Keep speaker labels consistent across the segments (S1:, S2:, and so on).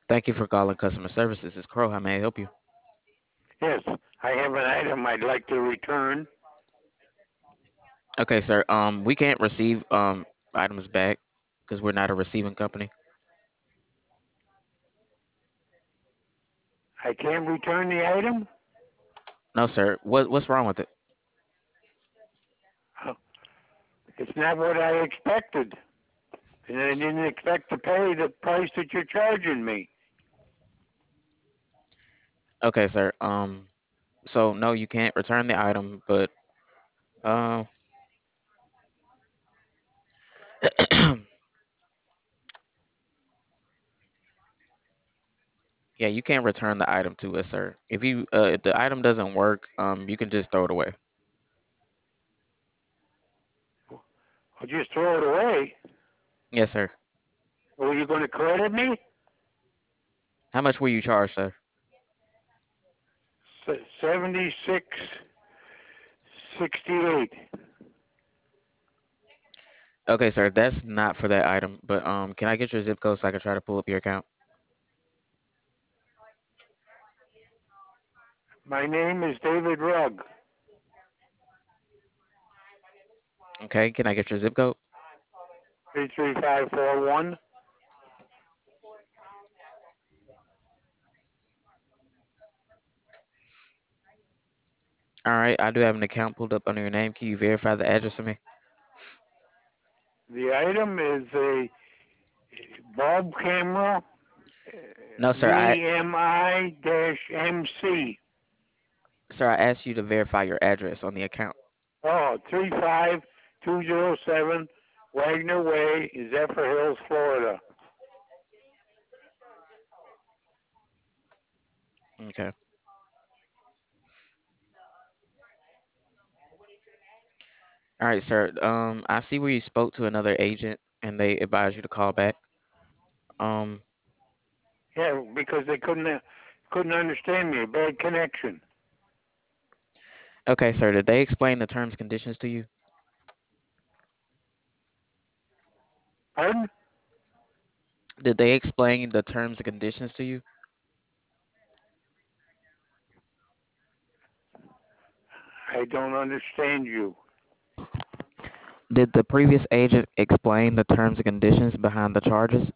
S1: Thank you for calling customer service. This is Crow. How may I help you?
S2: Yes, I have an item I'd like to return.
S1: Okay, sir. We can't receive items back because we're not a receiving company.
S2: I can't return the item?
S1: No, sir. What's wrong with it?
S2: Uh, It's not what I expected. And I didn't expect to pay the price that you're charging me.
S1: Okay, sir. So no, you can't return the item, but uh, yeah, you can't return the item to us, sir. If the item doesn't work, you can just throw it away.
S2: I'll just throw it away.
S1: Yes, sir.
S2: Are you going to credit me?
S1: How much will you charge, sir?
S2: 76.68.
S1: Okay, sir. That's not for that item, but can I get your zip code so I can try to pull up your account?
S2: My name is David Rugg.
S1: Okay, can I get your zip code?
S2: 33541.
S1: All right, I do have an account pulled up under your name. Can you verify the address for me?
S2: The item is a bulb camera,
S1: No, sir.
S2: VMI-MC.
S1: I asked you to verify your address on the account.
S2: Oh, 35207 Wagner Way, Zephyr Hills, Florida.
S1: Okay. All right, sir. I see where you spoke to another agent and they advised you to call back. Um,
S2: Yeah, because they couldn't understand me. Bad connection.
S1: okay, sir. Did they explain the terms and conditions to you?
S2: Pardon?
S1: Did they explain the terms and conditions to you?
S2: I don't understand you.
S1: Did the previous agent explain the terms and conditions behind the charges?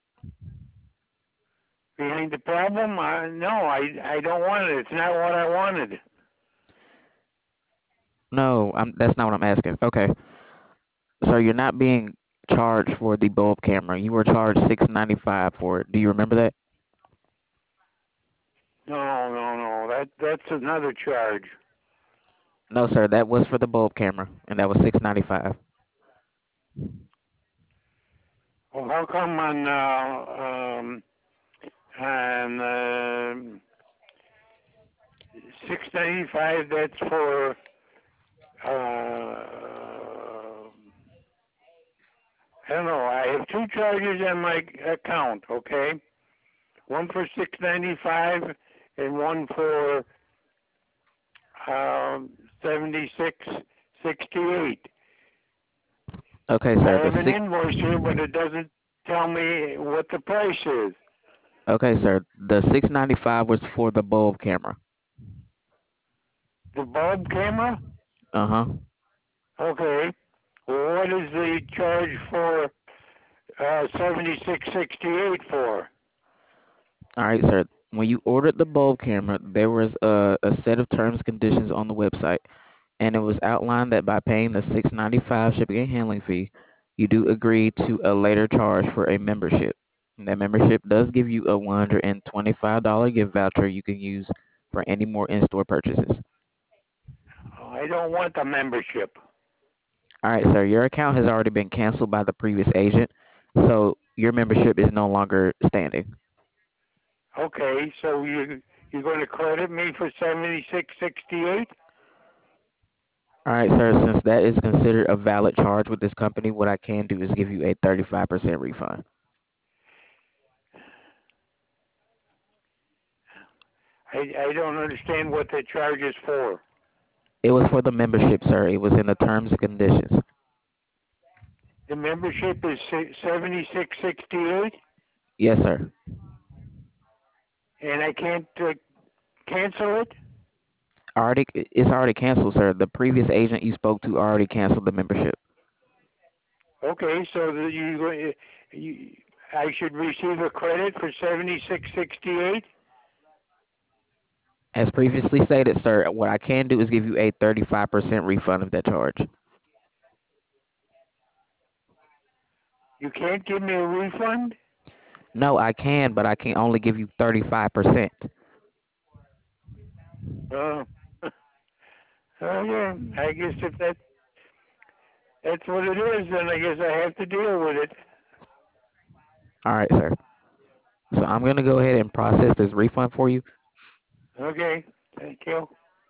S2: Behind the problem? No, I don't want it. It's not what I wanted.
S1: No, that's not what I'm asking. Okay, sir, you're not being charged for the bulb camera. You were charged $6.95 for it. Do you remember that?
S2: No, no, no. That's another charge.
S1: No, sir. That was for the bulb camera, and that was $6.95.
S2: Well, how come on 695? That's for I don't know. I have two charges on my account. Okay, one for 695 and one for 76.68.
S1: Okay,
S2: I
S1: sir.
S2: have an invoice here, but it doesn't tell me what the price is.
S1: Okay, sir. The 6.95 was for the bulb camera.
S2: The bulb camera?
S1: Uh huh.
S2: Okay. Well, what is the charge for 76.68 for?
S1: All right, sir. When you ordered the bulb camera, there was a set of terms and conditions on the website, and it was outlined that by paying the 6.95 shipping and handling fee, you do agree to a later charge for a membership. And that membership does give you a $125 gift voucher you can use for any more in-store purchases.
S2: I don't want the membership.
S1: All right, sir. Your account has already been canceled by the previous agent, so your membership is no longer standing.
S2: Okay, so you're going to credit me for 76.68?
S1: All right, sir. Since that is considered a valid charge with this company, what I can do is give you a 35% refund.
S2: I don't understand what the charge is for.
S1: It was for the membership, sir. It was in the terms and conditions.
S2: The membership is 76.68.
S1: Yes, sir.
S2: and I can't cancel it.
S1: It's already canceled, sir. The previous agent you spoke to already canceled the membership.
S2: Okay, so that you, I should receive a credit for 76.68.
S1: As previously stated, sir, what I can do is give you a 35% refund of that charge.
S2: You can't give me a refund.
S1: No, I can, but I can only give you 35%.
S2: Uh, oh yeah, I guess if that's what it is, then I guess I have to deal with it.
S1: All right, sir. So I'm going to go ahead and process this refund for you.
S2: Okay, thank you.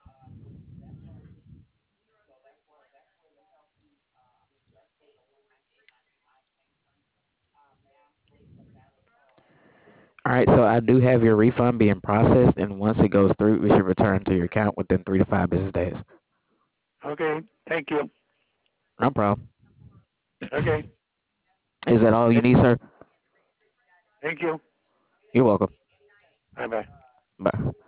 S1: All right, so I do have your refund being processed, and once it goes through, it should return to your account within 3 to 5 business days.
S2: Okay, thank you.
S1: No problem.
S2: Okay,
S1: Is that all you
S2: thank
S1: need, sir?
S2: thank you.
S1: You're welcome.
S2: Bye bye.
S1: Bye.